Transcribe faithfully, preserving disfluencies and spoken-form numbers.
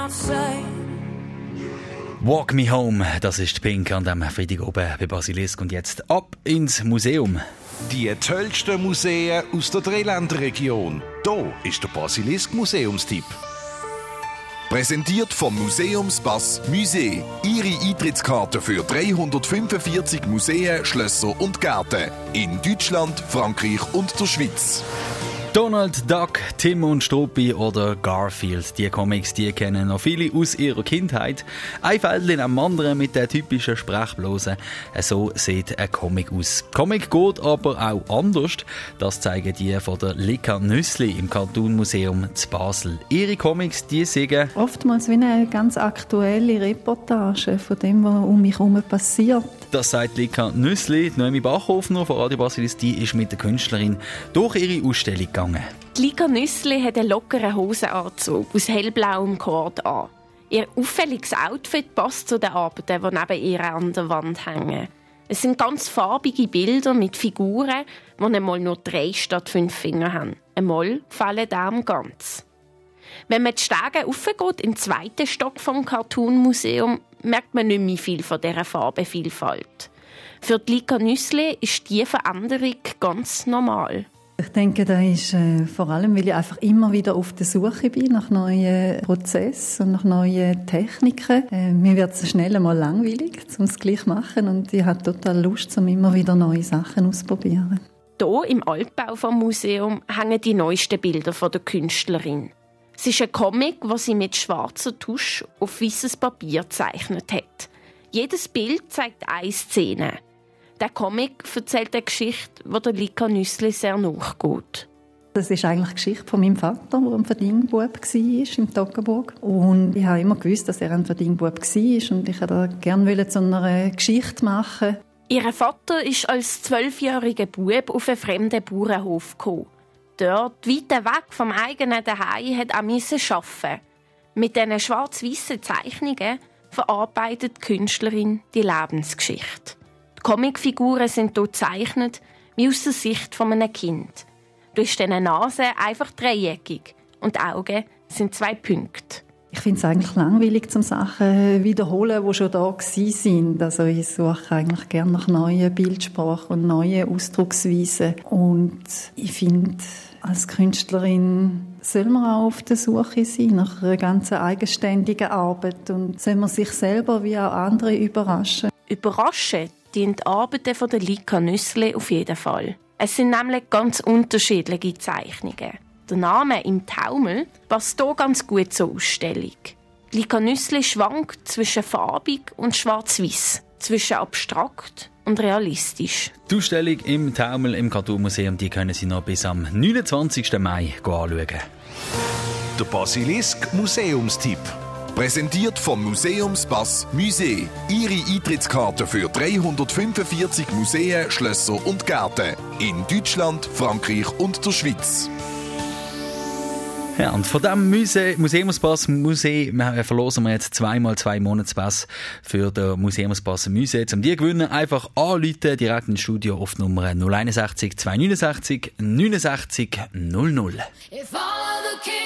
not say. Walk Me Home, das ist Pink an diesem Freitag oben bei Basilisk. Und jetzt ab ins Museum. Die tollsten Museen aus der Dreiländerregion. Hier ist der Basilisk Museumstipp. Präsentiert vom Museumspass Musée. Ihre Eintrittskarte für dreihundertfünfundvierzig Museen, Schlösser und Gärten in Deutschland, Frankreich und der Schweiz. Donald Duck, Tim und Struppi oder Garfield. Die Comics, die kennen noch viele aus ihrer Kindheit. Ein Fältchen am anderen mit der typischen Sprechblase. So sieht ein Comic aus. Comic geht aber auch anders. Das zeigen die von der Lika Nüssli im Cartoon Museum zu Basel. Ihre Comics, die sagen oftmals wie eine ganz aktuelle Reportage von dem, was um mich herum passiert. Das sagt Lika Nüssli. Noemi Bachhofner von Radio Basilisk, die ist mit der Künstlerin durch ihre Ausstellung gegangen. Die Lika Nüssli hat einen lockeren Hosenanzug aus hellblauem Kord an. Ihr auffälliges Outfit passt zu den Arbeiten, die neben ihr an der Wand hängen. Es sind ganz farbige Bilder mit Figuren, die einmal nur drei statt fünf Finger haben. Einmal fallen die Arme ganz. Wenn man die Stege raufgeht, im zweiten Stock vom Cartoon Museum, merkt man nicht mehr viel von dieser Farbenvielfalt. Für die Lika Nüssli ist diese Veränderung ganz normal. Ich denke, das ist äh, vor allem, weil ich einfach immer wieder auf der Suche bin nach neuen Prozessen und nach neuen Techniken. Äh, mir wird es schnell einmal langweilig, um es gleich zu machen. Und ich habe total Lust, um immer wieder neue Sachen auszuprobieren. Hier im Altbau vom Museum hängen die neuesten Bilder von der Künstlerin. Es ist ein Comic, den sie mit schwarzer Tusche auf weißes Papier gezeichnet hat. Jedes Bild zeigt eine Szene. Der Comic erzählt eine Geschichte, die der Lika Nüssli sehr nachgeht. Das ist eigentlich die Geschichte von meinem Vater, der ein Verdingbub war im Toggenburg. Und ich habe immer gewusst, dass er ein Verdingbub war und ich wollte gerne zu einer Geschichte machen. Ihr Vater ist als zwölfjähriger Bub auf einen fremden Bauernhof gekommen. Dort, weit weg vom eigenen Zuhause, hat er arbeiten. Mit diesen schwarz-weißen Zeichnungen verarbeitet die Künstlerin die Lebensgeschichte. Die Comicfiguren sind hier gezeichnet wie aus der Sicht eines Kindes. Du ist deine Nase einfach dreieckig und die Augen sind zwei Punkte. Ich finde es eigentlich langweilig, zum Sachen wiederholen, die schon da waren. Also ich suche eigentlich gerne nach neuen Bildsprachen und neuen Ausdrucksweisen. Und ich finde, als Künstlerin soll man auch auf der Suche sein nach einer ganz eigenständigen Arbeit und soll man sich selber wie auch andere überraschen. Überraschen dient die Arbeiten von der Lika Nüssli auf jeden Fall. Es sind nämlich ganz unterschiedliche Zeichnungen. Der Name «Im Taumel» passt hier ganz gut zur Ausstellung. Lika Nüssli schwankt zwischen farbig und schwarz-weiß, zwischen abstrakt und realistisch. Die Ausstellung «Im Taumel» im Cartoon Museum, die können Sie noch bis am neunundzwanzigsten Mai anschauen. Der Basilisk Museumstipp. Präsentiert vom Museumspass Musée. Ihre Eintrittskarte für dreihundertfünfundvierzig Museen, Schlösser und Gärten in Deutschland, Frankreich und der Schweiz. Ja, und von diesem Muse- Museumspass Museum verlosen wir jetzt zweimal zwei Monatspass für den Museumspass Museum. Um die zu gewinnen, einfach anrufen, direkt ins Studio auf die Nummer null eins sechs, zwei neun sechs, neun sechs null null.